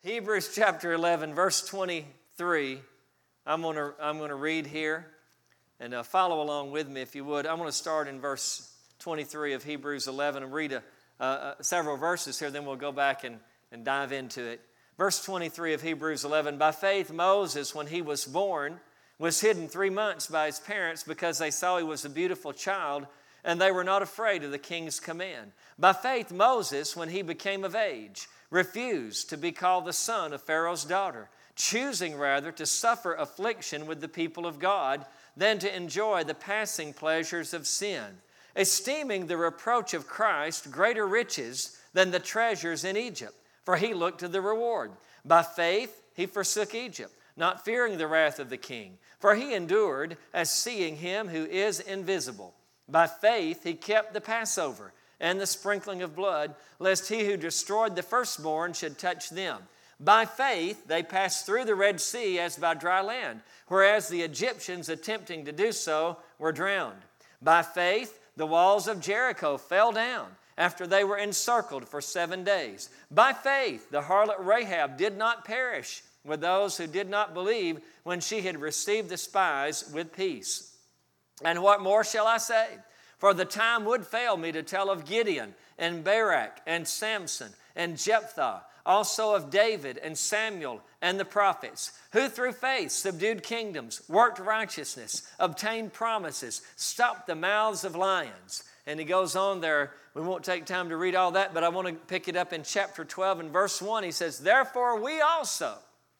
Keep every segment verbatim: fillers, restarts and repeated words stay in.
Hebrews chapter eleven, verse twenty-three. I'm going to I'm going to read here, and uh, follow along with me if you would. I'm going to start in verse twenty-three of Hebrews eleven and read a, uh, uh, several verses here. Then we'll go back and, and dive into it. Verse twenty-three of Hebrews eleven. By faith, Moses, when he was born, was hidden three months by his parents because they saw he was a beautiful child, and they were not afraid of the king's command. By faith, Moses, when he became of age, refused to be called the son of Pharaoh's daughter, choosing rather to suffer affliction with the people of God than to enjoy the passing pleasures of sin, esteeming the reproach of Christ greater riches than the treasures in Egypt, for he looked to the reward. By faith he forsook Egypt, not fearing the wrath of the king, for he endured as seeing him who is invisible. By faith he kept the Passover and the sprinkling of blood, lest he who destroyed the firstborn should touch them. By faith they passed through the Red Sea as by dry land, whereas the Egyptians attempting to do so were drowned. By faith the walls of Jericho fell down after they were encircled for seven days. By faith the harlot Rahab did not perish with those who did not believe when she had received the spies with peace. And what more shall I say? For the time would fail me to tell of Gideon and Barak and Samson and Jephthah, also of David and Samuel and the prophets, who through faith subdued kingdoms, worked righteousness, obtained promises, stopped the mouths of lions. And he goes on there. We won't take time to read all that, but I want to pick it up in chapter twelve and verse one. He says, therefore we also,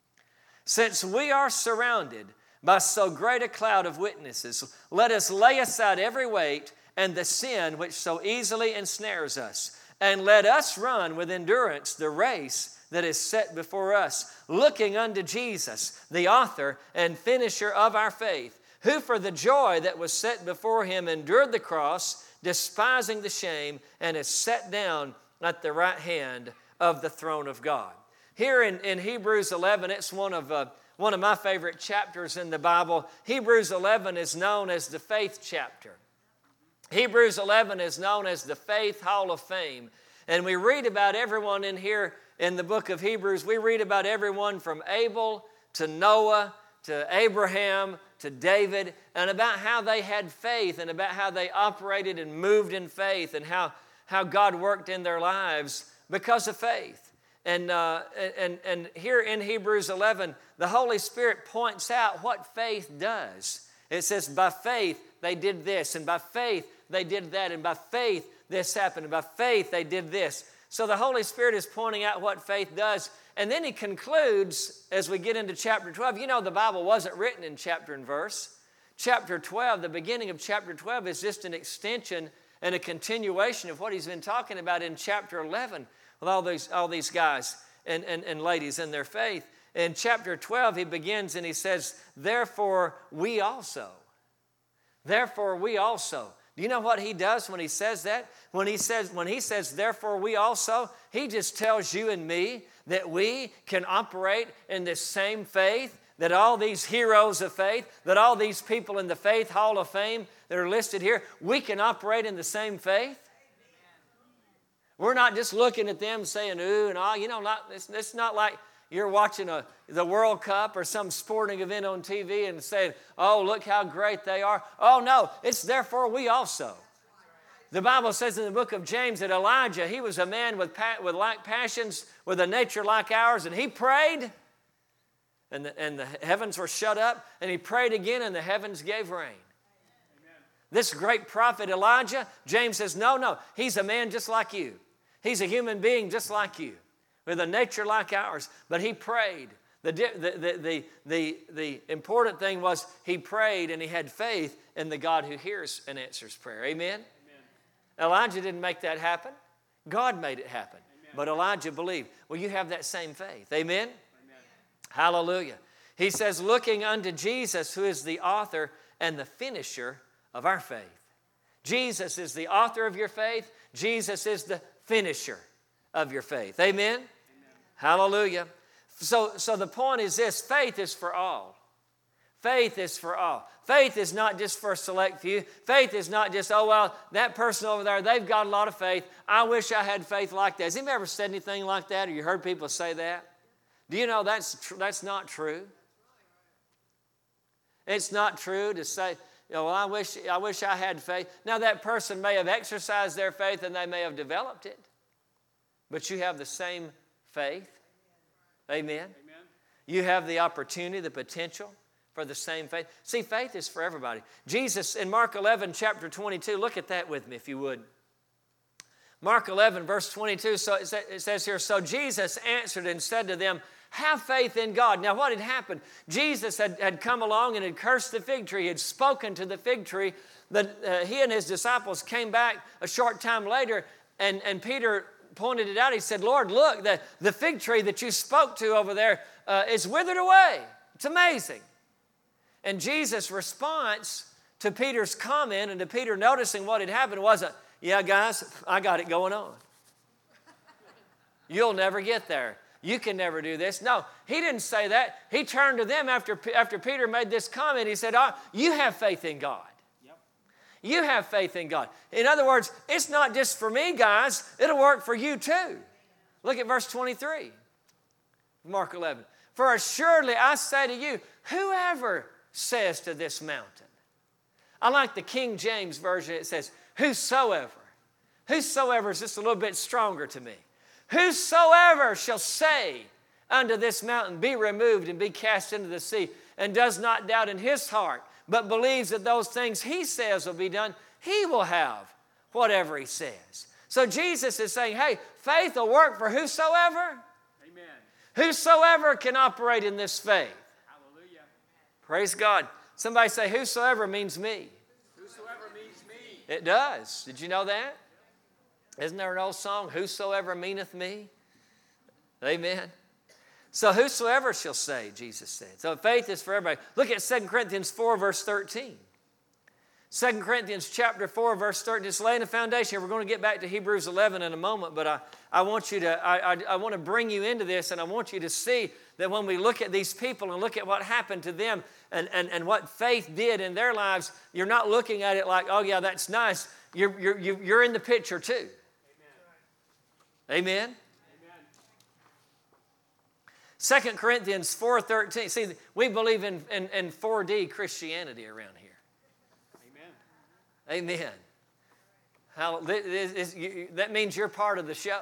since we are surrounded by so great a cloud of witnesses, let us lay aside every weight and the sin which so easily ensnares us, and let us run with endurance the race that is set before us, looking unto Jesus, the author and finisher of our faith, who for the joy that was set before him endured the cross, despising the shame, and is set down at the right hand of the throne of God. Here in, in Hebrews eleven, it's one of, uh, one of my favorite chapters in the Bible. Hebrews eleven is known as the faith chapter. Hebrews eleven is known as the Faith Hall of Fame. And we read about everyone in here in the book of Hebrews. We read about everyone from Abel to Noah to Abraham to David, and about how they had faith and about how they operated and moved in faith, and how, how God worked in their lives because of faith. And, uh, and, and here in Hebrews eleven, the Holy Spirit points out what faith does. It says, by faith they did this, and by faith they did that, and by faith this happened, and by faith they did this. So the Holy Spirit is pointing out what faith does. And then he concludes, as we get into chapter twelve, you know the Bible wasn't written in chapter and verse. Chapter twelve, the beginning of chapter twelve is just an extension and a continuation of what he's been talking about in chapter eleven with all these, all these guys and, and, and ladies in their faith. In chapter twelve, he begins and he says, therefore we also. Therefore we also. Do you know what he does when he says that? When he says, when he says, therefore we also, he just tells you and me that we can operate in this same faith, that all these heroes of faith, that all these people in the Faith Hall of Fame that are listed here, we can operate in the same faith. We're not just looking at them saying, ooh, and ah, you know, not, it's, it's not like you're watching a, the World Cup or some sporting event on T V and saying, oh, look how great they are. Oh, no, it's therefore we also. The Bible says in the book of James that Elijah, he was a man with, pa- with like passions, with a nature like ours, and he prayed, and the, and the heavens were shut up, and he prayed again, and the heavens gave rain. Amen. This great prophet Elijah, James says, no, no, he's a man just like you. He's a human being just like you, with a nature like ours, but he prayed. The, the, the, the, the, the important thing was he prayed and he had faith in the God who hears and answers prayer. Amen? Amen. Elijah didn't make that happen. God made it happen. Amen. But Elijah believed. Well, you have that same faith. Amen? Amen? Hallelujah. He says, looking unto Jesus, who is the author and the finisher of our faith. Jesus is the author of your faith. Jesus is the finisher of your faith. Amen? Amen. Hallelujah. So, so the point is this, faith is for all. Faith is for all. Faith is not just for a select few. Faith is not just, oh, well, that person over there, they've got a lot of faith. I wish I had faith like that. Has anybody ever said anything like that, or you heard people say that? Do you know that's, tr- that's not true? It's not true to say, you know, well, I wish, I wish I had faith. Now, that person may have exercised their faith and they may have developed it, but you have the same faith. Amen? Amen. You have the opportunity, the potential for the same faith. See, faith is for everybody. Jesus, in Mark eleven, chapter twenty-two, look at that with me if you would. Mark eleven, verse twenty-two, so it says here, so Jesus answered and said to them, have faith in God. Now, what had happened? Jesus had, had come along and had cursed the fig tree. He had spoken to the fig tree. That uh, he and his disciples came back a short time later, and, and Peter pointed it out. He said, Lord, look, the, the fig tree that you spoke to over there uh, is withered away. It's amazing. And Jesus' response to Peter's comment and to Peter noticing what had happened wasn't, yeah, guys, I got it going on. You'll never get there. You can never do this. No, he didn't say that. He turned to them after, after Peter made this comment. He said, oh, you have faith in God. Yep. You have faith in God. In other words, it's not just for me, guys. It'll work for you too. Look at verse twenty-three, Mark eleven. For assuredly I say to you, whoever says to this mountain. I like the King James Version. It says, whosoever. Whosoever is just a little bit stronger to me. Whosoever shall say unto this mountain, be removed and be cast into the sea, and does not doubt in his heart, but believes that those things he says will be done, he will have whatever he says. So Jesus is saying, hey, faith will work for whosoever. Amen. Whosoever can operate in this faith. Hallelujah. Praise God. Somebody say, whosoever means me. Whosoever means me. It does. Did you know that? Isn't there an old song, whosoever meaneth me? Amen. So whosoever shall say, Jesus said. So faith is for everybody. Look at Second Corinthians four, verse thirteen. Second Corinthians chapter four, verse thirteen. Just laying the foundation. We're going to get back to Hebrews eleven in a moment, but I, I want you to, I, I, I want to bring you into this, and I want you to see that when we look at these people and look at what happened to them and, and, and what faith did in their lives, you're not looking at it like, oh yeah, that's nice. You're, you're, you're in the picture too. Amen? Amen. Second Corinthians four thirteen. See, we believe in, in, in four D Christianity around here. Amen. Amen. How, this, this, you, that means you're part of the show.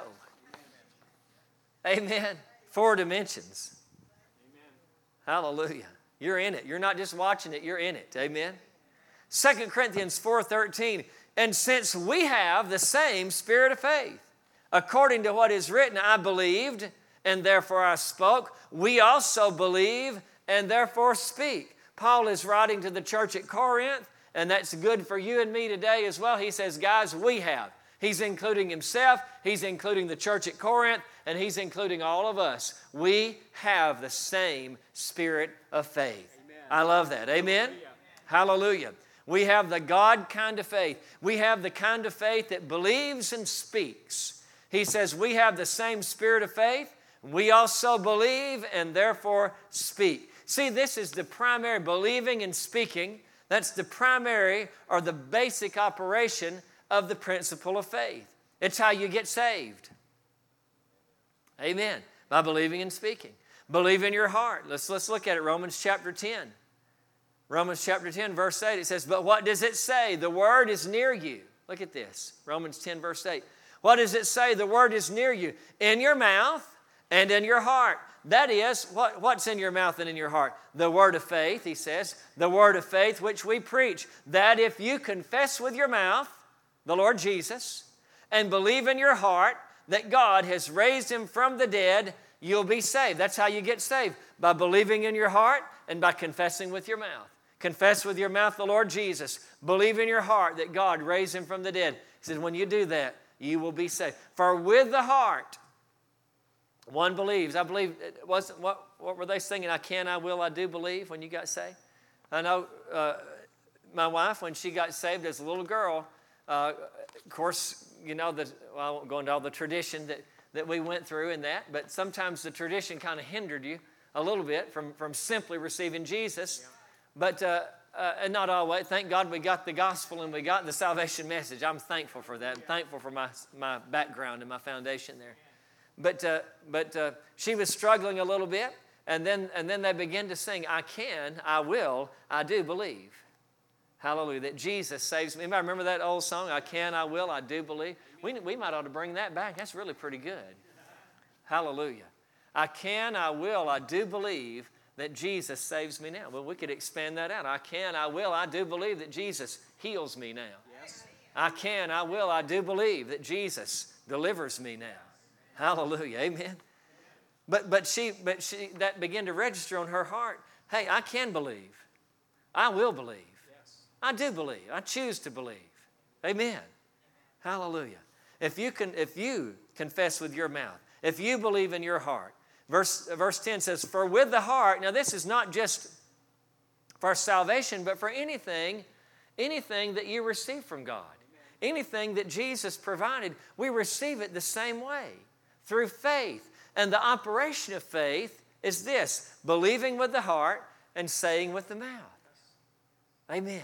Amen. Amen. Four dimensions. Amen. Hallelujah. You're in it. You're not just watching it, you're in it. Amen. Second Corinthians four thirteen. And since we have the same spirit of faith, according to what is written, I believed, and therefore I spoke. We also believe, and therefore speak. Paul is writing to the church at Corinth, and that's good for you and me today as well. He says, guys, we have. He's including himself. He's including the church at Corinth, and he's including all of us. We have the same spirit of faith. Amen. I love that. Amen? Hallelujah. Hallelujah. We have the God kind of faith. We have the kind of faith that believes and speaks. He says we have the same spirit of faith. We also believe and therefore speak. See, this is the primary believing and speaking. That's the primary or the basic operation of the principle of faith. It's how you get saved. Amen. By believing and speaking. Believe in your heart. Let's, let's look at it. Romans chapter ten. Romans chapter ten, verse eight. It says, but what does it say? The word is near you. Look at this. Romans ten, verse eight. What does it say? The word is near you, in your mouth and in your heart. That is, what, what's in your mouth and in your heart? The word of faith, he says, the word of faith which we preach, that if you confess with your mouth the Lord Jesus and believe in your heart that God has raised him from the dead, you'll be saved. That's how you get saved, by believing in your heart and by confessing with your mouth. Confess with your mouth the Lord Jesus. Believe in your heart that God raised him from the dead. He says, when you do that, you will be saved. For with the heart, one believes. I believe, it wasn't, what, what were they singing? I can, I will, I do believe when you got saved. I know uh, my wife, when she got saved as a little girl, uh, of course, you know, the, well, I won't go into all the tradition that, that we went through in that, but sometimes the tradition kind of hindered you a little bit from, from simply receiving Jesus. Yeah. But uh, uh, and not always. Thank God we got the gospel and we got the salvation message. I'm thankful for that. I'm thankful for my, my background and my foundation there. but uh, but uh, she was struggling a little bit, and then and then they began to sing, I can, I will, I do believe. Hallelujah, that Jesus saves me. Anybody remember that old song, I can, I will, I do believe? We, we might ought to bring that back. That's really pretty good. Hallelujah. I can, I will, I do believe that Jesus saves me now. Well, we could expand that out. I can, I will, I do believe that Jesus heals me now. Yes. I can, I will, I do believe that Jesus delivers me now. Hallelujah, amen. But but she but she that began to register on her heart. Hey, I can believe. I will believe. Yes. I do believe. I choose to believe. Amen. Hallelujah. If you can, if you confess with your mouth, if you believe in your heart, verse verse ten says, "For with the heart." Now, this is not just for salvation, but for anything, anything that you receive from God, anything that Jesus provided, we receive it the same way through faith. And the operation of faith is this: believing with the heart and saying with the mouth. Amen.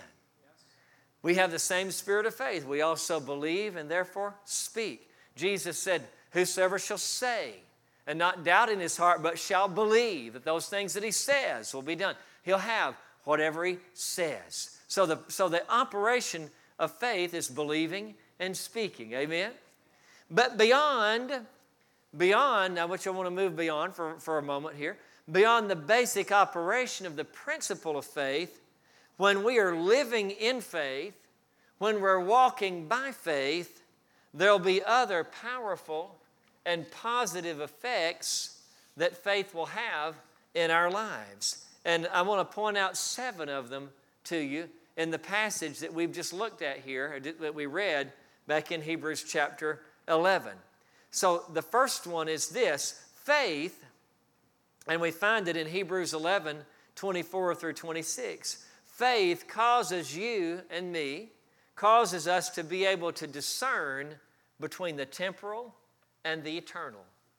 We have the same spirit of faith. We also believe and therefore speak. Jesus said, whosoever shall say and not doubt in his heart, but shall believe that those things that he says will be done, he'll have whatever he says. So the, so the operation of faith is believing and speaking. Amen? But beyond, beyond, now which I want to move beyond for, for a moment here, beyond the basic operation of the principle of faith, when we are living in faith, when we're walking by faith, there'll be other powerful and positive effects that faith will have in our lives. And I want to point out seven of them to you in the passage that we've just looked at here, that we read back in Hebrews chapter eleven. So the first one is this: faith, and we find it in Hebrews eleven, twenty-four through twenty-six. Faith causes you and me, causes us to be able to discern between the temporal and the eternal.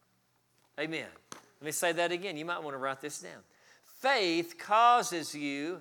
Amen. Let me say that again. You might want to write this down. Faith causes you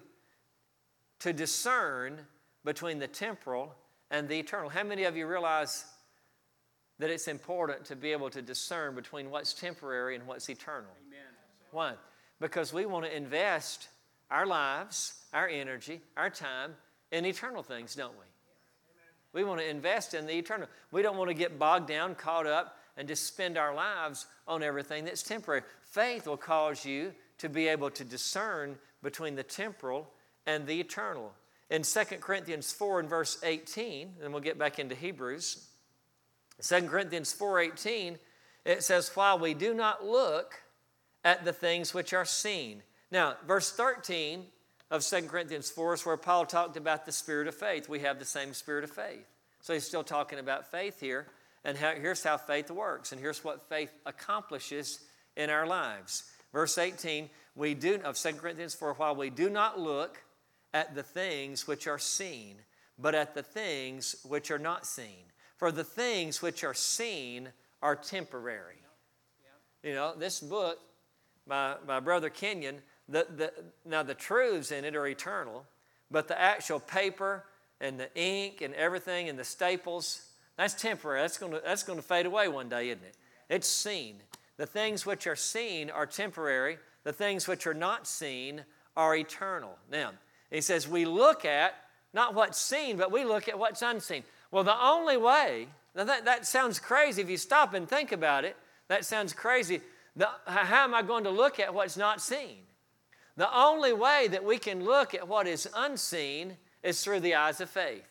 to discern between the temporal and the eternal. How many of you realize that it's important to be able to discern between what's temporary and what's eternal? Amen. Why? Because we want to invest our lives, our energy, our time in eternal things, don't we? We want to invest in the eternal. We don't want to get bogged down, caught up, and just spend our lives on everything that's temporary. Faith will cause you to be able to discern between the temporal and the eternal. In Second Corinthians four and verse eighteen, and we'll get back into Hebrews, Second Corinthians four eighteen, it says, while we do not look at the things which are seen. Now, verse thirteen of Second Corinthians four is where Paul talked about the spirit of faith. We have the same spirit of faith. So he's still talking about faith here, and how, here's how faith works, and here's what faith accomplishes in our lives. Verse eighteen, we do of Second Corinthians four, while we do not look at the things which are seen, but at the things which are not seen. For the things which are seen are temporary. You know, this book by, by Brother Kenyon, the, the, now the truths in it are eternal, but the actual paper and the ink and everything and the staples, that's temporary. That's going to, that's going to fade away one day, isn't it? It's seen. The things which are seen are temporary. The things which are not seen are eternal. Now, he says we look at not what's seen, but we look at what's unseen. Well, the only way, now that, that sounds crazy if you stop and think about it. That sounds crazy. The, how am I going to look at what's not seen? The only way that we can look at what is unseen is through the eyes of faith.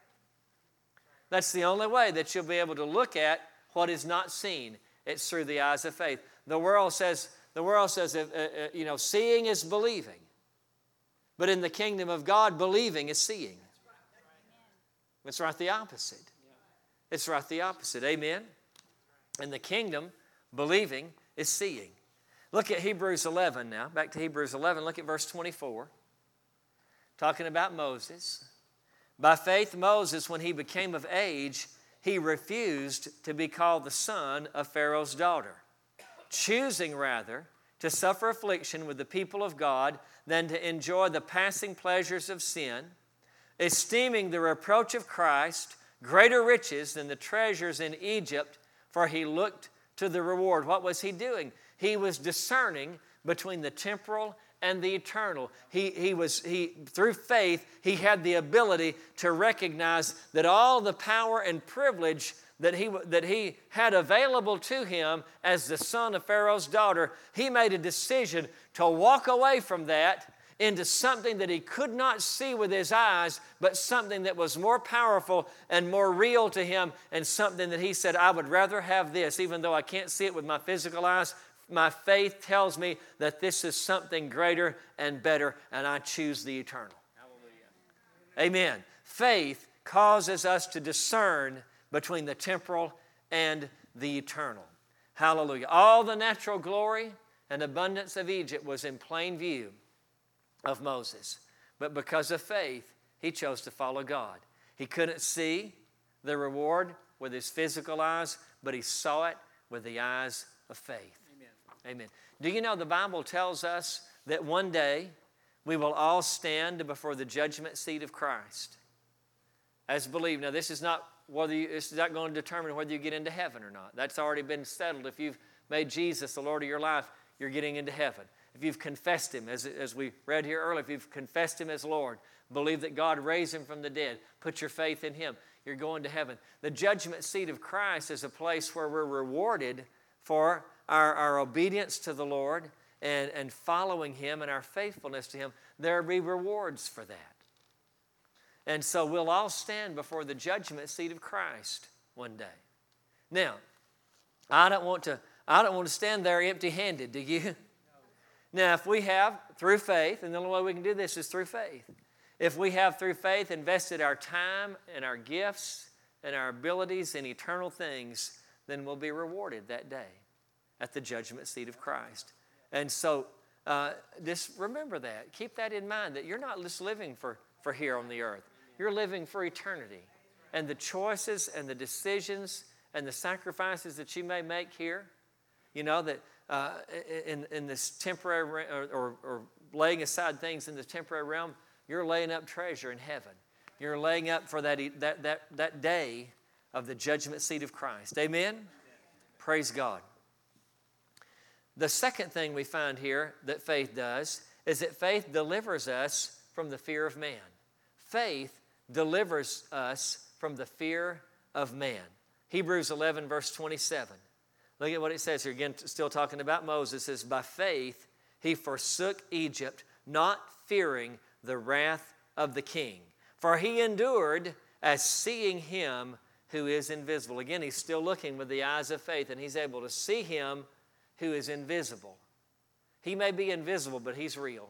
That's the only way that you'll be able to look at what is not seen. It's through the eyes of faith. The world says, the world says, uh, uh, you know, seeing is believing. But in the kingdom of God, believing is seeing. It's right the opposite. It's right the opposite. Amen? In the kingdom, believing is seeing. Look at Hebrews eleven now. Back to Hebrews eleven. Look at verse twenty-four. Talking about Moses. By faith, Moses, when he became of age, he refused to be called the son of Pharaoh's daughter, choosing rather to suffer affliction with the people of God than to enjoy the passing pleasures of sin, esteeming the reproach of Christ greater riches than the treasures in Egypt, for he looked to the reward. What was he doing? He was discerning between the temporal and the eternal. He, he was, he, through faith, he had the ability to recognize that all the power and privilege that he, that he had available to him as the son of Pharaoh's daughter, he made a decision to walk away from that into something that he could not see with his eyes, but something that was more powerful and more real to him, and something that he said, I would rather have this, even though I can't see it with my physical eyes. My faith tells me that this is something greater and better, and I choose the eternal. Hallelujah. Amen. Faith causes us to discern between the temporal and the eternal. Hallelujah. All the natural glory and abundance of Egypt was in plain view of Moses. But because of faith, he chose to follow God. He couldn't see the reward with his physical eyes, but he saw it with the eyes of faith. Amen. Amen. Do you know the Bible tells us that one day we will all stand before the judgment seat of Christ as believers. Now, this is not whether you, this is not going to determine whether you get into heaven or not. That's already been settled. If you've made Jesus the Lord of your life, you're getting into heaven. If you've confessed Him, as, as we read here earlier, if you've confessed Him as Lord, believe that God raised Him from the dead, put your faith in Him, you're going to heaven. The judgment seat of Christ is a place where we're rewarded for our, our obedience to the Lord and, and following Him and our faithfulness to Him. There will be rewards for that. And so we'll all stand before the judgment seat of Christ one day. Now, I don't want to, I don't want to stand there empty-handed, do you? Now, if we have, through faith, and the only way we can do this is through faith. If we have, through faith, invested our time and our gifts and our abilities in eternal things, then we'll be rewarded that day at the judgment seat of Christ. And so, uh, just remember that. Keep that in mind, that you're not just living for, for here on the earth. You're living for eternity. And the choices and the decisions and the sacrifices that you may make here, you know, that uh, in, in this temporary, or, or, or laying aside things in the temporary realm, you're laying up treasure in heaven. You're laying up for that, that, that, that day of the judgment seat of Christ. Amen? Amen? Praise God. The second thing we find here that faith does is that faith delivers us from the fear of man. Faith delivers us from the fear of man. Hebrews eleven, verse twenty-seven. Look at what it says here. Again, still talking about Moses. It says, by faith he forsook Egypt, not fearing the wrath of the king. For he endured as seeing him who is invisible. Again, he's still looking with the eyes of faith, and he's able to see him who is invisible. He may be invisible, but he's real.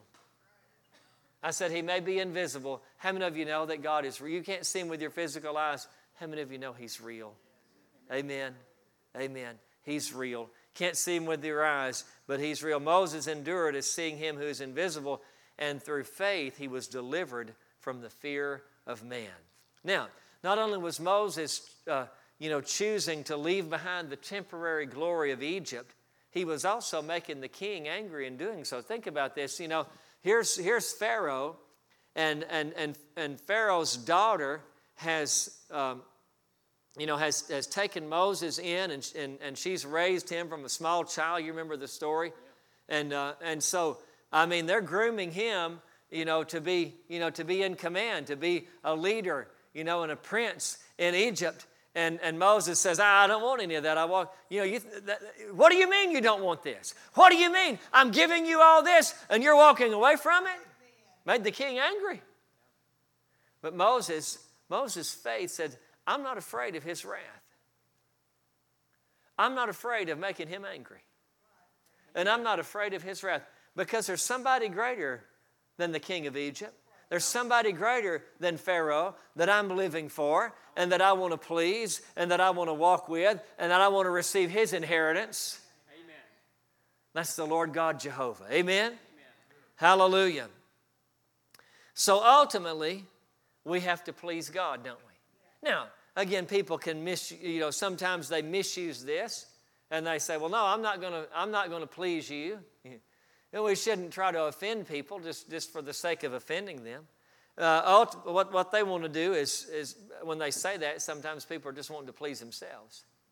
I said he may be invisible. How many of you know that God is real? You can't see him with your physical eyes. How many of you know he's real? Amen. Amen. He's real. Can't see him with your eyes, but he's real. Moses endured as seeing him who is invisible, and through faith he was delivered from the fear of man. Now, not only was Moses uh, you know, choosing to leave behind the temporary glory of Egypt, he was also making the king angry in doing so. Think about this. You know, here's, here's Pharaoh, and, and, and, and Pharaoh's daughter has, um, you know, has, has taken Moses in, and, and, and she's raised him from a small child. You remember the story? And, uh, and so, I mean, they're grooming him, you know, to be, you know, to be in command, to be a leader, you know, and a prince in Egypt. And, and Moses says, I don't want any of that. I want, you know, you, that, what do you mean you don't want this? What do you mean? I'm giving you all this and you're walking away from it? Made the king angry. But Moses, Moses' faith said, I'm not afraid of his wrath. I'm not afraid of making him angry. And I'm not afraid of his wrath because there's somebody greater than the king of Egypt. There's somebody greater than Pharaoh that I'm living for and that I want to please and that I want to walk with and that I want to receive his inheritance. Amen. That's the Lord God Jehovah. Amen? Amen. Hallelujah. So ultimately, we have to please God, don't we? Now, again, people can miss, you know, sometimes they misuse this and they say, well, no, I'm not going to, I'm not going to please you. And we shouldn't try to offend people just, just for the sake of offending them. Uh, what, what they want to do is, is, when they say that, sometimes people are just wanting to please themselves.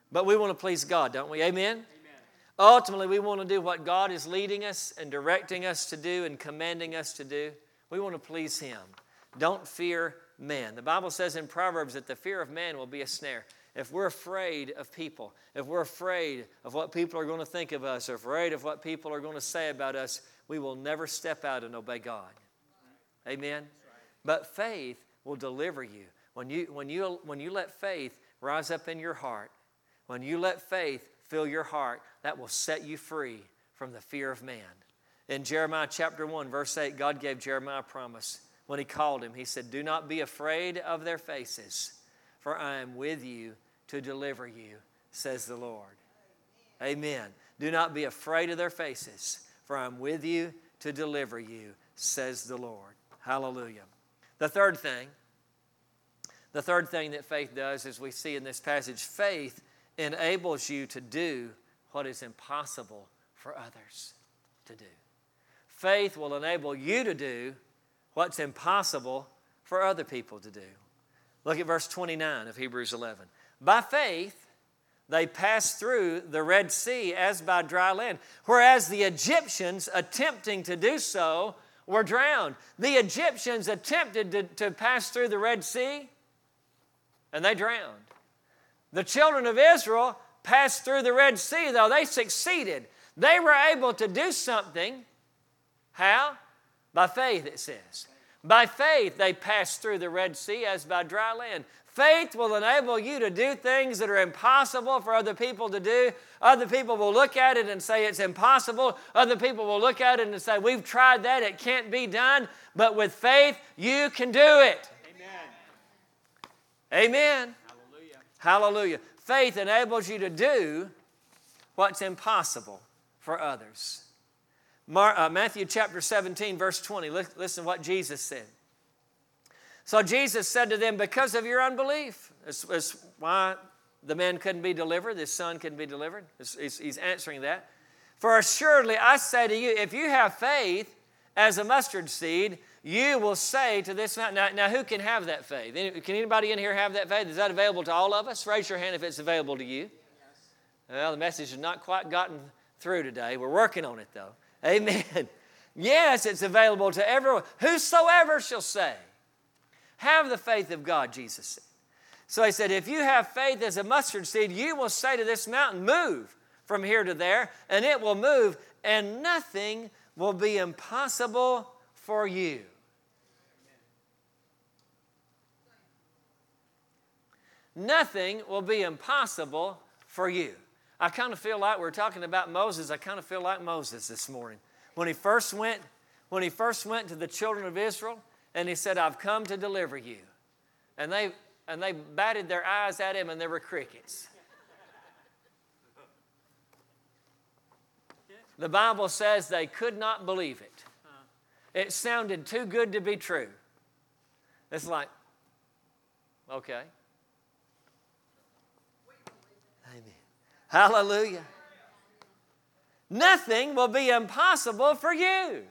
But we want to please God, don't we? Amen? Amen. Ultimately, we want to do what God is leading us and directing us to do and commanding us to do. We want to please Him. Don't fear man. The Bible says in Proverbs that the fear of man will be a snare. If we're afraid of people, if we're afraid of what people are going to think of us, or afraid of what people are going to say about us, we will never step out and obey God. Amen? But faith will deliver you. When you, when you, when you let faith rise up in your heart, when you let faith fill your heart, that will set you free from the fear of man. In Jeremiah chapter one, verse eight, God gave Jeremiah a promise. When He called him, He said, "Do not be afraid of their faces, for I am with you to deliver you, says the Lord." Amen. Do not be afraid of their faces, for I am with you to deliver you, says the Lord. Hallelujah. The third thing, the third thing that faith does, as we see in this passage, faith enables you to do what is impossible for others to do. Faith will enable you to do what's impossible for other people to do. Look at verse twenty-nine of Hebrews eleven. By faith, they passed through the Red Sea as by dry land, whereas the Egyptians, attempting to do so, were drowned. The Egyptians attempted to, to pass through the Red Sea, and they drowned. The children of Israel passed through the Red Sea, though. They succeeded. They were able to do something. How? By faith, it says. By faith, they passed through the Red Sea as by dry land. Faith will enable you to do things that are impossible for other people to do. Other people will look at it and say it's impossible. Other people will look at it and say, we've tried that, it can't be done. But with faith, you can do it. Amen. Amen. Hallelujah. Hallelujah. Faith enables you to do what's impossible for others. Mar- uh, Matthew chapter seventeen, verse twenty. Listen, listen to what Jesus said. So Jesus said to them, because of your unbelief, that's, that's why the man couldn't be delivered, his son couldn't be delivered. He's, he's answering that. For assuredly I say to you, if you have faith as a mustard seed, you will say to this mountain. Now, now who can have that faith? Can anybody in here have that faith? Is that available to all of us? Raise your hand if it's available to you. Well, the message has not quite gotten through today. We're working on it though. Amen. Yes, it's available to everyone. Whosoever shall say. Have the faith of God, Jesus said. So He said, if you have faith as a mustard seed, you will say to this mountain, move from here to there, and it will move, and nothing will be impossible for you. Nothing will be impossible for you. I kind of feel like we're talking about Moses. I kind of feel like Moses this morning. When he first went, when he first went to the children of Israel, and he said, I've come to deliver you. And they, and they batted their eyes at him, and there were crickets. The Bible says they could not believe it. It sounded too good to be true. It's like, okay. Amen. Hallelujah. Nothing will be impossible for you.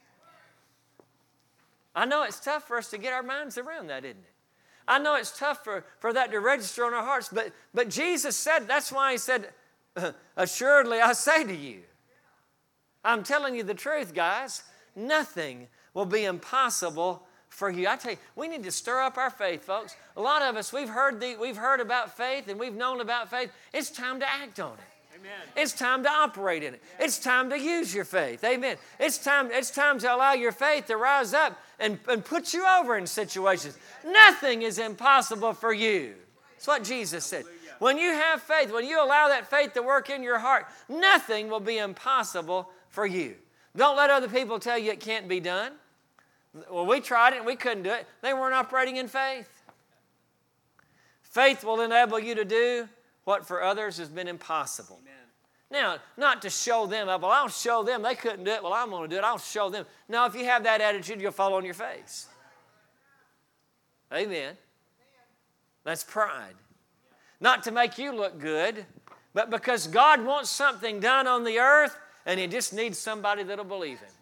I know it's tough for us to get our minds around that, isn't it? I know it's tough for, for that to register on our hearts, but, but Jesus said, that's why He said, assuredly I say to you. I'm telling you the truth, guys. Nothing will be impossible for you. I tell you, we need to stir up our faith, folks. A lot of us, we've heard, the, we've heard about faith and we've known about faith. It's time to act on it. Amen. It's time to operate in it. Yeah. It's time to use your faith. Amen. It's time, it's time to allow your faith to rise up and, and put you over in situations. Nothing is impossible for you. That's what Jesus said. When you have faith, when you allow that faith to work in your heart, nothing will be impossible for you. Don't let other people tell you it can't be done. Well, we tried it and we couldn't do it. They weren't operating in faith. Faith will enable you to do what for others has been impossible. Amen. Now, not to show them up. Well, I'll show them. They couldn't do it. Well, I'm going to do it. I'll show them. No, if you have that attitude, you'll fall on your face. Amen. That's pride. Not to make you look good, but because God wants something done on the earth, and He just needs somebody that'll believe Him.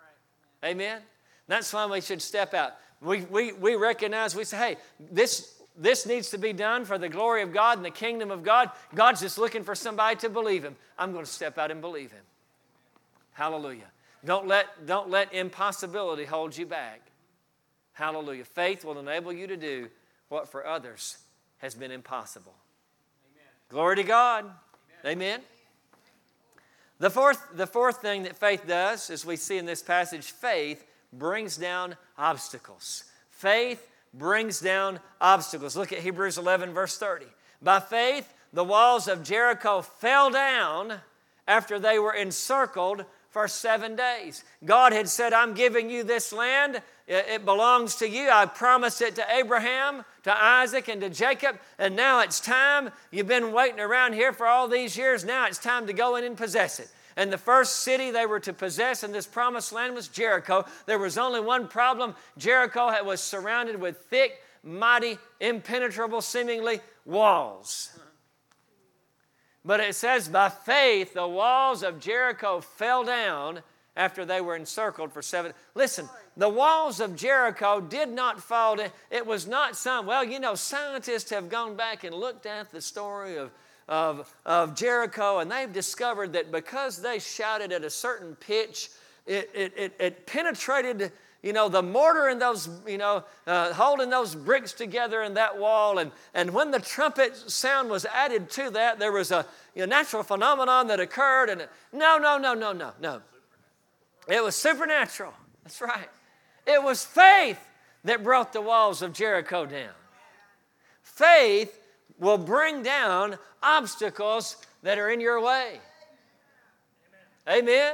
Amen. Amen. That's why we should step out. We, we, we recognize, we say, hey, this, this needs to be done for the glory of God and the kingdom of God. God's just looking for somebody to believe Him. I'm going to step out and believe Him. Hallelujah. Don't let, don't let impossibility hold you back. Hallelujah. Faith will enable you to do what for others has been impossible. Amen. Glory to God. Amen. Amen. The fourth, the fourth thing that faith does, as we see in this passage, faith brings down obstacles. Faith brings down obstacles. Look at Hebrews eleven, verse thirty. By faith, the walls of Jericho fell down after they were encircled for seven days. God had said, I'm giving you this land. It belongs to you. I promised it to Abraham, to Isaac, and to Jacob. And now it's time. You've been waiting around here for all these years. Now it's time to go in and possess it. And the first city they were to possess in this promised land was Jericho. There was only one problem. Jericho was surrounded with thick, mighty, impenetrable, seemingly, walls. But it says, by faith, the walls of Jericho fell down after they were encircled for seven. Listen, the walls of Jericho did not fall down. It was not some, well, you know, scientists have gone back and looked at the story of, of, of Jericho, and they've discovered that because they shouted at a certain pitch, it, it, it, it penetrated, you know, the mortar and those, you know, uh, holding those bricks together in that wall. And, and when the trumpet sound was added to that, there was a you know, natural phenomenon that occurred. And it, no, no, no, no, no, no. It was supernatural. That's right. It was faith that brought the walls of Jericho down. Faith will bring down obstacles that are in your way. Amen? Amen?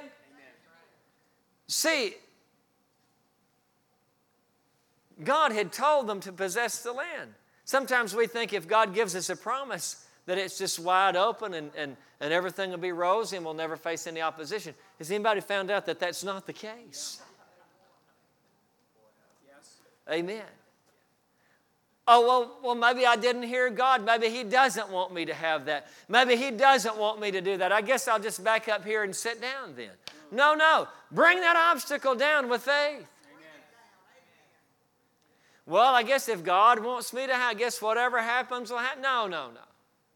See, God had told them to possess the land. Sometimes we think if God gives us a promise that it's just wide open and, and, and everything will be rosy and we'll never face any opposition. Has anybody found out that that's not the case? Yes. Amen. Oh, well, well, maybe I didn't hear God. Maybe He doesn't want me to have that. Maybe He doesn't want me to do that. I guess I'll just back up here and sit down then. No, no. Bring that obstacle down with faith. Well, I guess if God wants me to, I guess whatever happens will happen. No, no, no.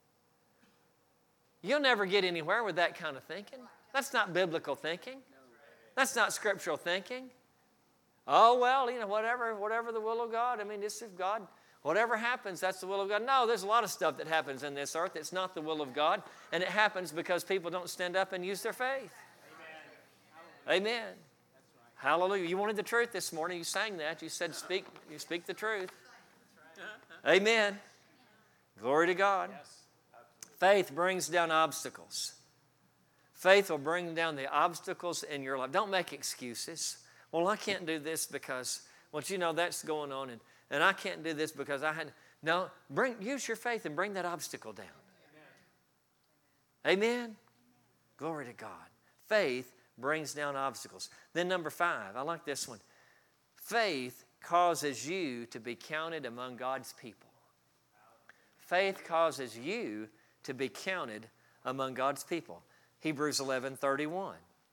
You'll never get anywhere with that kind of thinking. That's not biblical thinking. That's not scriptural thinking. Oh, well, you know, whatever, whatever the will of God. I mean, just if God, whatever happens, that's the will of God. No, there's a lot of stuff that happens in this earth that's not the will of God, and it happens because people don't stand up and use their faith. Amen. Amen. Hallelujah. You wanted the truth this morning. You sang that. You said, speak, you speak the truth. Amen. Glory to God. Faith brings down obstacles. Faith will bring down the obstacles in your life. Don't make excuses. Well, I can't do this because, well, you know, that's going on, and, and I can't do this because I had. No, bring, use your faith and bring that obstacle down. Amen. Amen. Glory to God. Faith brings down obstacles. Then number five, I like this one. Faith causes you to be counted among God's people. Faith causes you to be counted among God's people. Hebrews eleven thirty-one.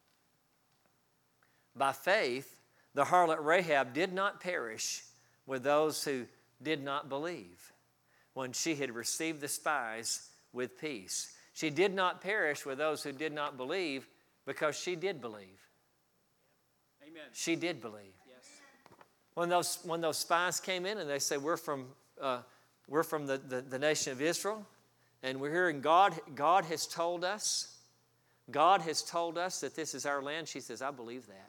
By faith, the harlot Rahab did not perish with those who did not believe when she had received the spies with peace. She did not perish with those who did not believe because she did believe. Amen. She did believe. Yes. When those, when those spies came in and they said, we're from, uh, we're from the, the, the nation of Israel, and we're hearing God, God has told us, God has told us that this is our land. She says, I believe that.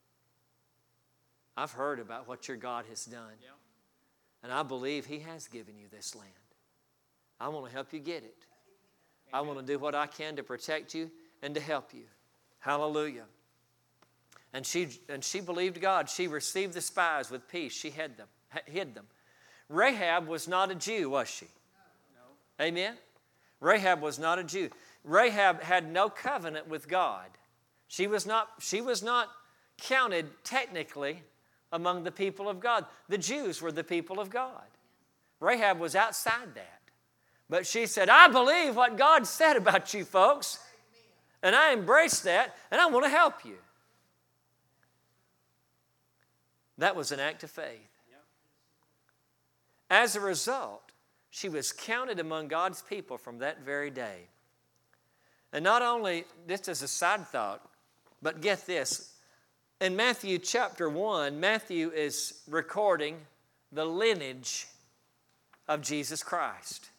I've heard about what your God has done. Yeah. And I believe He has given you this land. I want to help you get it. Amen. I want to do what I can to protect you and to help you. Hallelujah. And she, and she believed God. She received the spies with peace. She hid them. Hid them. Rahab was not a Jew, was she? No. Amen? Rahab was not a Jew. Rahab had no covenant with God. She was not, she was not counted technically among the people of God. The Jews were the people of God. Rahab was outside that. But she said, I believe what God said about you folks. And I embrace that, and I want to help you. That was an act of faith. As a result, She was counted among God's people from that very day. And not only, just as a side thought, but get this. In Matthew chapter one, Matthew is recording the lineage of Jesus Christ.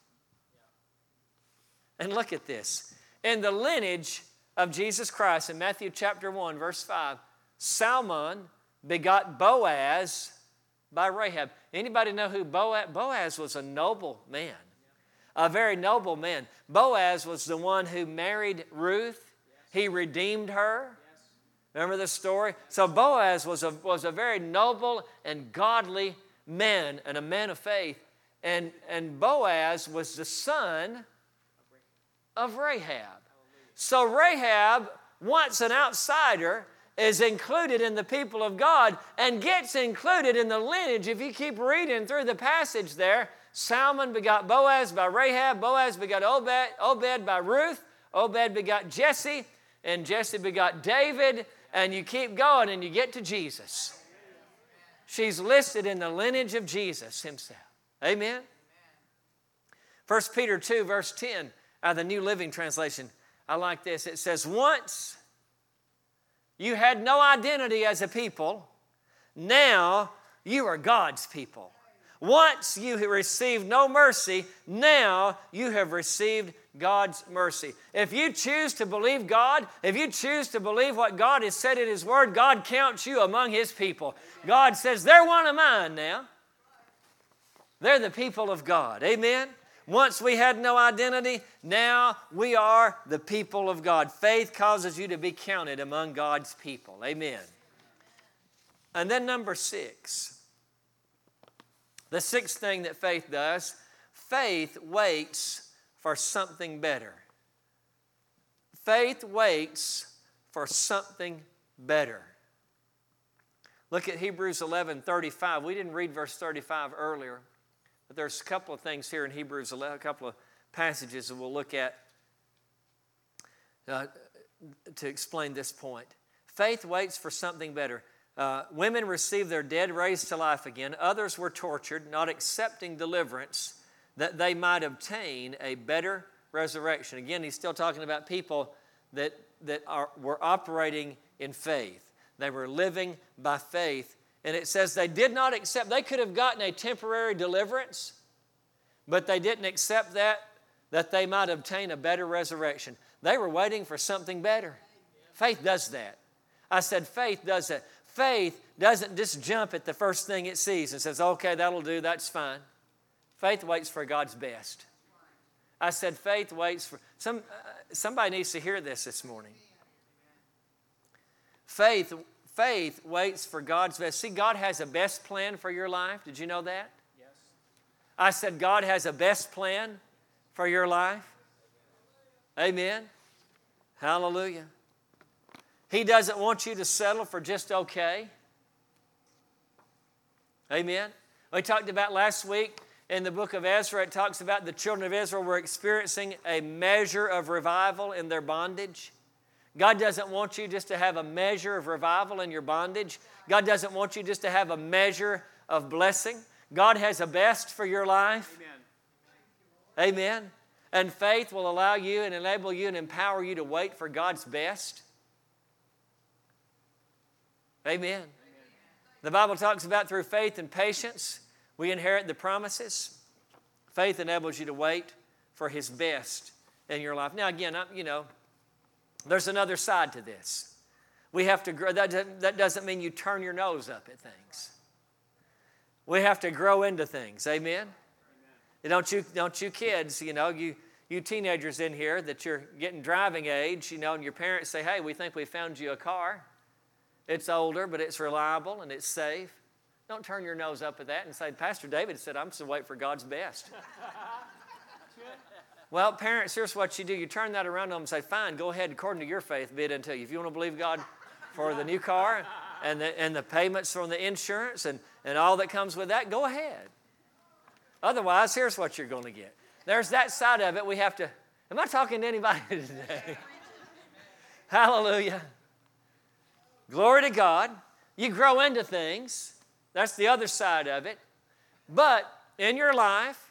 And look at this. In the lineage of Jesus Christ, in Matthew chapter one, verse five, Salmon begot Boaz by Rahab. Anybody know who Boaz? Boaz was a noble man, a very noble man. Boaz was the one who married Ruth. He redeemed her. Remember the story? So Boaz was a, was a very noble and godly man and a man of faith. And, and Boaz was the son of Rahab. So Rahab, once an outsider, is included in the people of God and gets included in the lineage. If you keep reading through the passage there, Salmon begot Boaz by Rahab, Boaz begot Obed, Obed by Ruth, Obed begot Jesse, and Jesse begot David, and you keep going and you get to Jesus. She's listed in the lineage of Jesus himself. Amen? First Peter two, verse ten, out of the New Living Translation. I like this. It says, once you had no identity as a people, now you are God's people. Once you received no mercy, now you have received God's mercy. If you choose to believe God, if you choose to believe what God has said in His Word, God counts you among His people. God says, they're one of mine now. They're the people of God. Amen? Once we had no identity, now we are the people of God. Faith causes you to be counted among God's people. Amen. And then number six, the sixth thing that faith does, faith waits for something better. Faith waits for something better. Look at Hebrews eleven thirty-five. We didn't read verse thirty-five earlier. But there's a couple of things here in Hebrews eleven, a couple of passages that we'll look at uh, to explain this point. Faith waits for something better. Uh, women received their dead raised to life again. Others were tortured, not accepting deliverance, that they might obtain a better resurrection. Again, he's still talking about people that, that are, were operating in faith. They were living by faith. And it says they did not accept. They could have gotten a temporary deliverance, but they didn't accept that, that they might obtain a better resurrection. They were waiting for something better. Faith does that. I said faith does that. Faith doesn't just jump at the first thing it sees and says, okay, that'll do, that's fine. Faith waits for God's best. I said faith waits for, some, uh, somebody needs to hear this this morning. Faith Faith waits for God's best. See, God has a best plan for your life. Did you know that? Yes. I said God has a best plan for your life. Amen. Hallelujah. He doesn't want you to settle for just okay. Amen. We talked about last week in the book of Ezra, it talks about the children of Israel were experiencing a measure of revival in their bondage. God doesn't want you just to have a measure of revival in your bondage. God doesn't want you just to have a measure of blessing. God has a best for your life. Amen. Amen. And faith will allow you and enable you and empower you to wait for God's best. Amen. Amen. The Bible talks about through faith and patience, we inherit the promises. Faith enables you to wait for His best in your life. Now again, I, you know, there's another side to this. We have to grow. That doesn't, that doesn't mean you turn your nose up at things. We have to grow into things. Amen? Amen. Don't you, don't you kids, you know, you, you teenagers in here that you're getting driving age, you know, and your parents say, hey, we think we found you a car. It's older, but it's reliable and it's safe. Don't turn your nose up at that and say, Pastor David said, I'm to wait for God's best. Well, parents, here's what you do. You turn that around on them and say, fine, go ahead, according to your faith, be it unto you. If you want to believe God for the new car and the, and the payments from the insurance and, and all that comes with that, go ahead. Otherwise, here's what you're going to get. There's that side of it. We have to, am I talking to anybody today? Hallelujah. Glory to God. You grow into things. That's the other side of it. But in your life,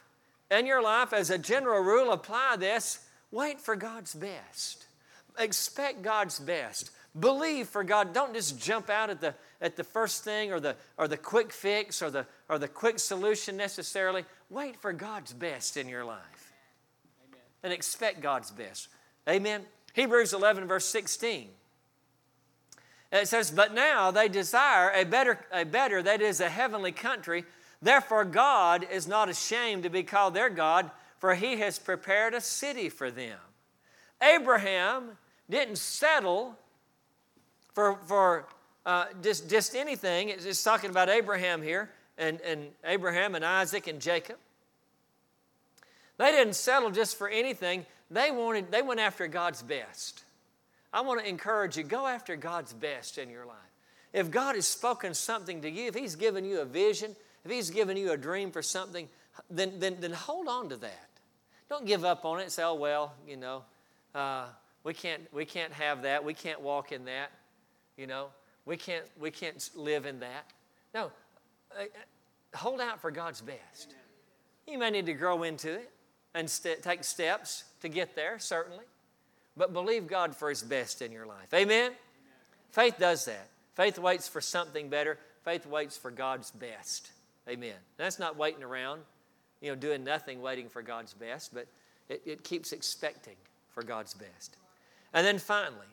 in your life, as a general rule, apply this. Wait for God's best. Expect God's best. Believe for God. Don't just jump out at the at the first thing or the or the quick fix or the or the quick solution necessarily. Wait for God's best in your life. Amen. And expect God's best. Amen. Hebrews eleven, verse sixteen. And it says, but now they desire a better, a better, that is a heavenly country. Therefore God is not ashamed to be called their God, for He has prepared a city for them. Abraham didn't settle for, for uh, just, just anything. It's just talking about Abraham here, and, and Abraham and Isaac and Jacob. They didn't settle just for anything. They wanted, they went after God's best. I want to encourage you, go after God's best in your life. If God has spoken something to you, if He's given you a vision, if He's given you a dream for something, then, then, then hold on to that. Don't give up on it and say, oh, well, you know, uh, we can't, we can't have that. We can't walk in that. You know, we can't, we can't live in that. No, uh, hold out for God's best. You may need to grow into it and st- take steps to get there, certainly. But believe God for His best in your life. Amen? Amen? Faith does that. Faith waits for something better. Faith waits for God's best. Amen. That's not waiting around, you know, doing nothing, waiting for God's best, but it, it keeps expecting for God's best. And then finally,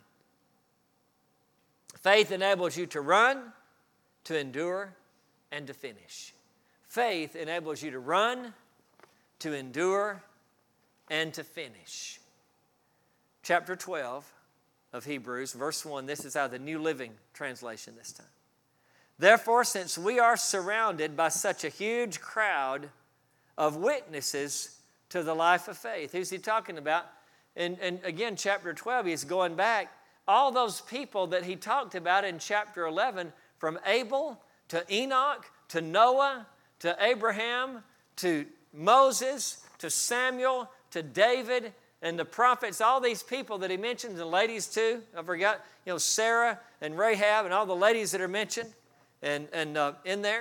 faith enables you to run, to endure, and to finish. Faith enables you to run, to endure, and to finish. Chapter twelve of Hebrews, verse one, this is out of the New Living Translation this time. Therefore, since we are surrounded by such a huge crowd of witnesses to the life of faith. Who's he talking about? And, and again, chapter twelve, he's going back. All those people that he talked about in chapter eleven, from Abel to Enoch to Noah to Abraham to Moses to Samuel to David and the prophets, all these people that he mentioned, the ladies too. I forgot, you know, Sarah and Rahab and all the ladies that are mentioned and, and uh, in there.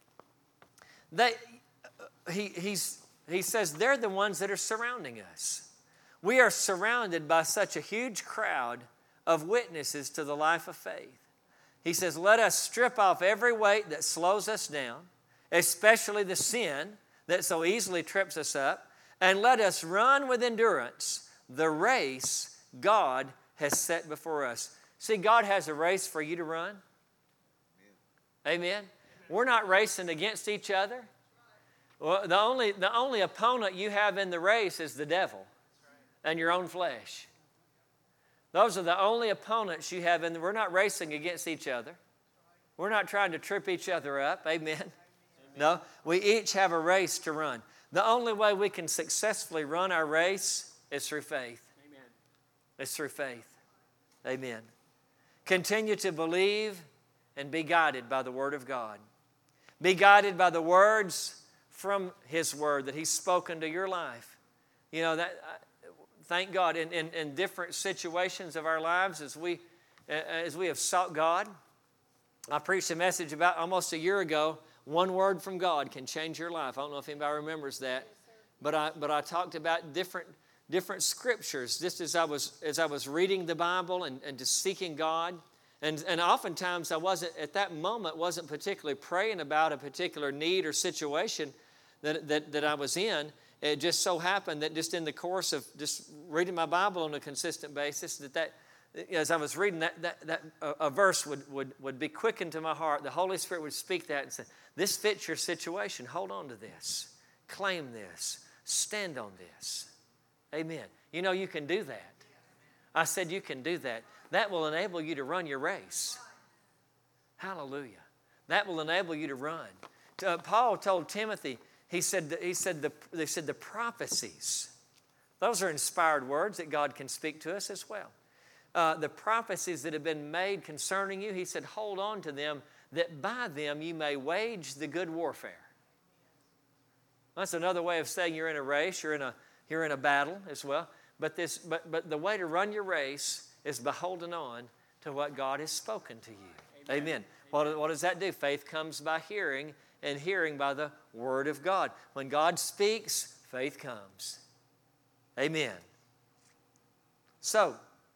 They, he, he's, he says they're the ones that are surrounding us. We are surrounded by such a huge crowd of witnesses to the life of faith. He says, let us strip off every weight that slows us down, especially the sin that so easily trips us up, and let us run with endurance the race God has set before us. See, God has a race for you to run. Amen. Amen. We're not racing against each other. Well, the only, the only opponent you have in the race is the devil and your own flesh. Those are the only opponents you have in the, we're not racing against each other. We're not trying to trip each other up. Amen. Amen. No, we each have a race to run. The only way we can successfully run our race is through faith. Amen. It's through faith. Amen. Continue to believe and be guided by the Word of God. Be guided by the words from His Word that He's spoken to your life. You know, that. Thank God in, in, in different situations of our lives as we, as we have sought God. I preached a message about almost a year ago. One word from God can change your life. I don't know if anybody remembers that. But I, but I talked about different, different scriptures just as I was, as I was reading the Bible and, and just seeking God. And, and oftentimes I wasn't, at that moment, wasn't particularly praying about a particular need or situation that, that, that I was in. It just so happened that just in the course of just reading my Bible on a consistent basis, that, that as I was reading that, that, that a verse would, would, would be quickened to my heart. The Holy Spirit would speak that and say, this fits your situation. Hold on to this. Claim this. Stand on this. Amen. You know, you can do that. I said you can do that. That will enable you to run your race. Hallelujah. That will enable you to run. Uh, Paul told Timothy, He said, he said the, they said the prophecies. Those are inspired words that God can speak to us as well. Uh, the prophecies that have been made concerning you, he said, hold on to them, that by them you may wage the good warfare. That's another way of saying you're in a race, you're in a, you're in a battle as well. But, this, but, but the way to run your race is by holding on to what God has spoken to you. Amen. Amen. What, what does that do? Faith comes by hearing, and hearing by the Word of God. When God speaks, faith comes. Amen. So,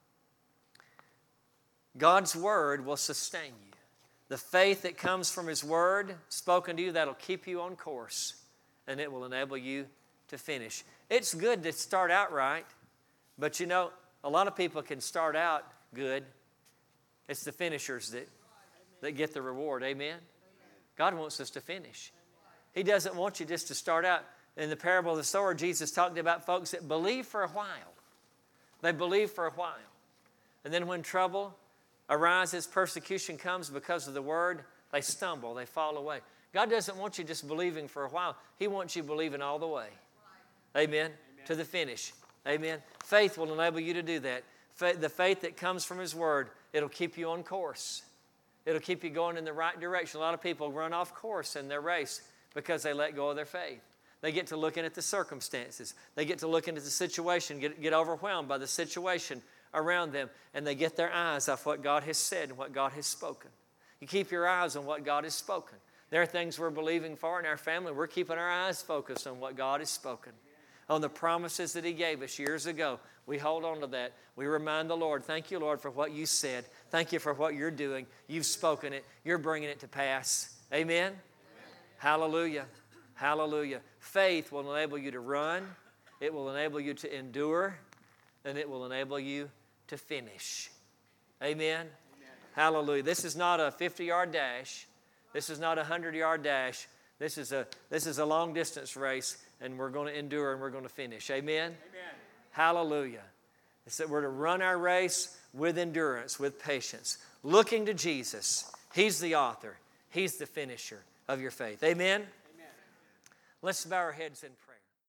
God's Word will sustain you. The faith that comes from His Word spoken to you, that'll keep you on course, and it will enable you to finish. It's good to start out right, but you know, a lot of people can start out good. It's the finishers that, that get the reward. Amen? God wants us to finish. He doesn't want you just to start out. In the parable of the sower, Jesus talked about folks that believe for a while. They believe for a while. And then when trouble arises, persecution comes because of the Word, they stumble, they fall away. God doesn't want you just believing for a while. He wants you believing all the way. Amen? Amen. To the finish. Amen? Faith will enable you to do that. The faith that comes from His Word, it'll keep you on course. It'll keep you going in the right direction. A lot of people run off course in their race because they let go of their faith. They get to looking at the circumstances. They get to looking at the situation, get, get overwhelmed by the situation around them, and they get their eyes off what God has said and what God has spoken. You keep your eyes on what God has spoken. There are things we're believing for in our family. We're keeping our eyes focused on what God has spoken, on the promises that He gave us years ago. We hold on to that. We remind the Lord, thank you, Lord, for what you said. Thank you for what you're doing. You've spoken it. You're bringing it to pass. Amen? Amen. Hallelujah. Hallelujah. Faith will enable you to run. It will enable you to endure. And it will enable you to finish. Amen? Amen. Hallelujah. This is not a fifty-yard dash. This is not a hundred-yard dash. This is a this is a long-distance race, and we're going to endure and we're going to finish. Amen? Amen. Hallelujah. It's that we're to run our race with endurance, with patience, looking to Jesus. He's the author. He's the finisher of your faith. Amen? Amen. Let's bow our heads and pray.